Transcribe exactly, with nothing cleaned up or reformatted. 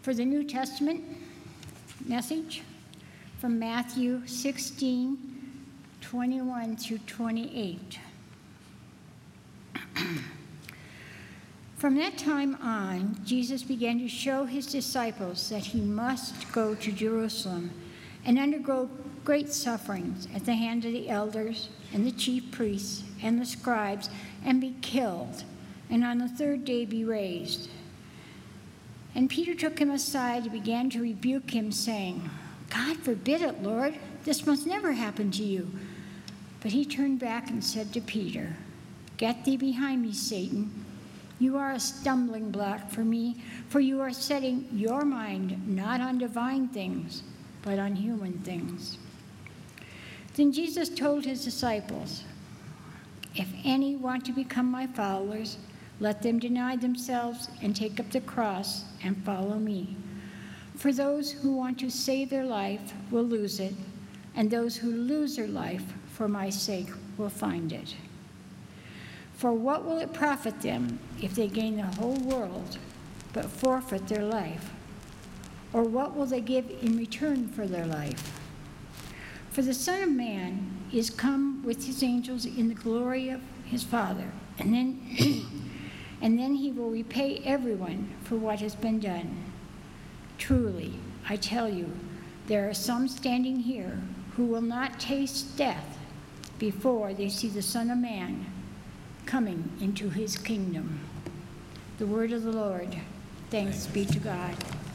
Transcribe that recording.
For the New Testament message from Matthew sixteen, twenty-one through twenty-eight. From that time on, Jesus began to show his disciples that he must go to Jerusalem and undergo great sufferings at the hands of the elders and the chief priests and the scribes, and be killed, and on the third day be raised. And Peter took him aside and began to rebuke him, saying, God forbid it, Lord, this must never happen to you. But he turned back and said to Peter, Get thee behind me, Satan. You are a stumbling block for me, for you are setting your mind not on divine things, but on human things. Then Jesus told his disciples, If any want to become my followers, let them deny themselves and take up the cross and follow me. For those who want to save their life will lose it, and those who lose their life for my sake will find it. For what will it profit them if they gain the whole world but forfeit their life? Or what will they give in return for their life? For the Son of Man is come with his angels in the glory of his Father, and then, and then he will repay everyone for what has been done. Truly, I tell you, there are some standing here who will not taste death before they see the Son of Man coming into his kingdom. The word of the Lord. Thanks be to God.